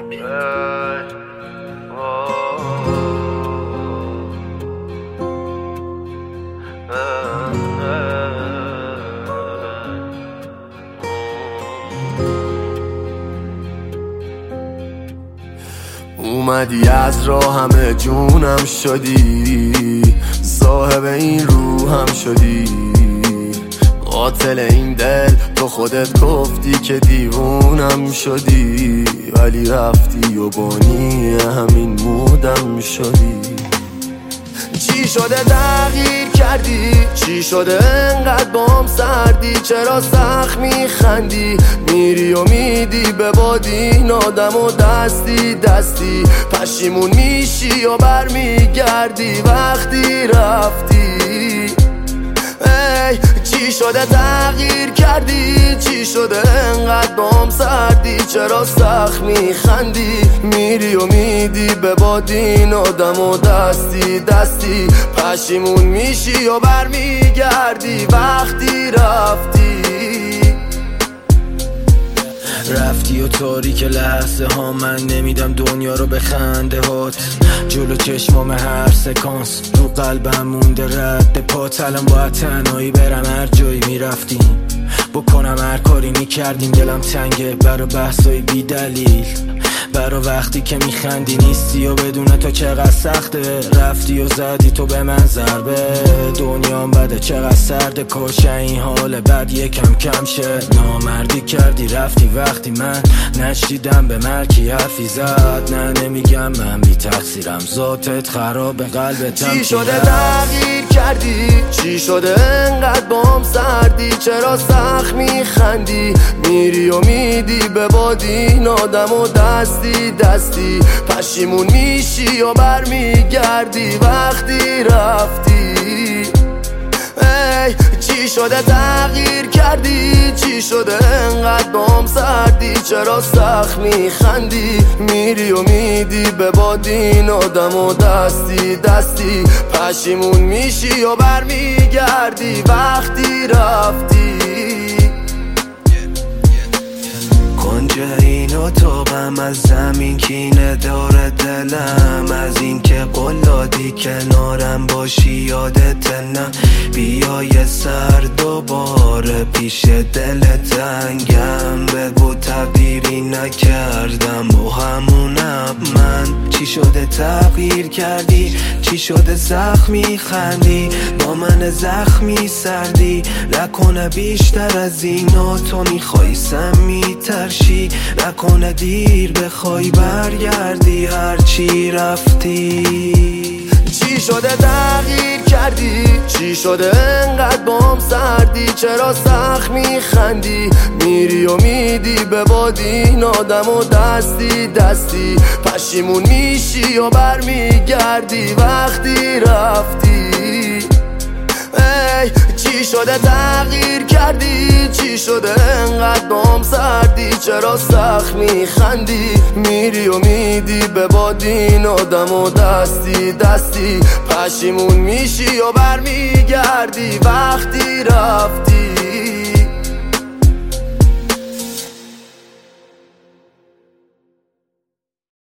اومدی از راه همه جونم شدی، صاحب این روحم شدی، قاتل این دل تو خودت گفتی که دیوونم شدی، ولی رفتی و بانی همین مودم شدی. چی شده تغییر کردی؟ چی شده انقدر بام سردی؟ چرا سخت میخندی؟ میری و میدی به باد این آدم و دستی دستی پشیمون میشی و برمیگردی وقتی رفتی. ای چی شده تغییر کردی؟ چی شده انقدر بام سردی؟ چرا سخت میخندی؟ میری و میدی به باد این آدم و دستی دستی پشیمون میشی و برمیگردی وقتی رفتی. رفتی و تاریک لحظه ها من نمیدم دنیا رو به خنده هات، جلو چشمام هر سکانس رو قلبم مونده رد پات. الان باید تنهایی برم هر جایی میرفتیم، بکنم هر کاری میکردیم. دلم تنگه برا بحثای بی دلیل، برا وقتی که میخندی نیستی و بدون تو چقدر سخته. رفتی و زدی تو به من ضربه، دنیام بده چقدر سرده. کاش این حال بد یکم کم شه. نامردی کردی رفتی وقتی من نشدیدم به مرکی حرفی زد. نه نمیگم من بی تقصیرم، ذاتت خراب قلبتم. چی شده تغییر کردی؟ چی شده انقدر بام سردی؟ چرا سخت میخندی؟ میری و میدی به باد این آدم و دستی دستی پشیمون میشی و برمیگردی وقتی رفتی. ای چی شده تغییر کردی؟ چی شده انقدر بام سردی؟ چرا سخت میخندی؟ میری و میدی به باد این آدم و دستی دستی پشیمون میشی و برمیگردی وقتی رفتی. کنج این اتاقم از زمین کینه داره دلم، از این که قلادی کنارم باشی یادت نه. بیای سر دوباره پیش دل تنگم، بگو تغییری نکردم و همونم من. چی شده تغییر کردی؟ چی شده زخمی خندی؟ با من زخمی سردی نکنه بیشتر از اینا تو میخوای سمی ترشی، نکنه دیر بخوای برگردی هرچی رفتی. چی شده تغییر کردی؟ چی شده انقدر بام سردی؟ چرا سخت میخندی؟ میری و میدی به باد این آدم و دستی دستی پشیمون میشی و برمیگردی وقتی رفتی. ای چی شده تغییر کردی؟ چی شده انقدر بام سردی؟ چرا سخت میخندی؟ میری و میدی به باد این آدم و دستی دستی پشیمون میشی و برمیگردی وقتی رفتی.